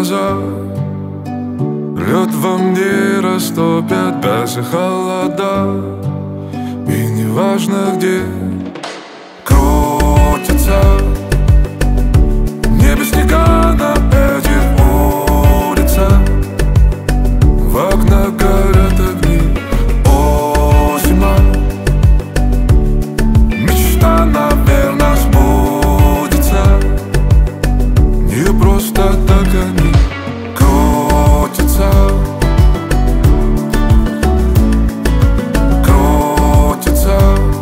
глаза. Лед во мне растопят даже холода. И неважно где крутится в небе снега на этих улицах. В окнах горят огни осень. Мечта, наверное, сбудется. Не просто так они крутятся. Крутятся.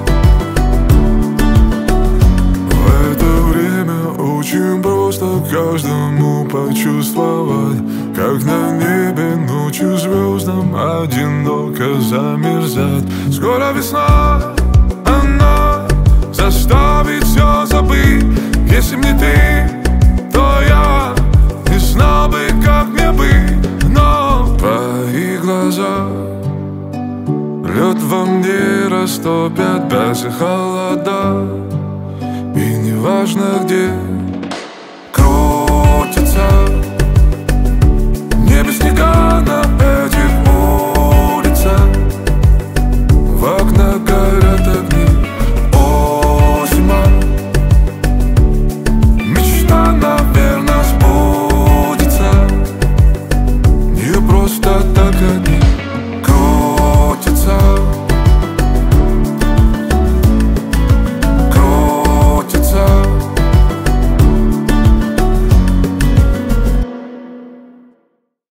В это время очень просто каждому почувствовать, как на небе ночью звездам одиноко замерзать. Скоро весна, она заставит все забыть. Если б не ты, то я не знал бы, как мне быть. Но твои глаза лед во мне растопят даже холода. И неважно где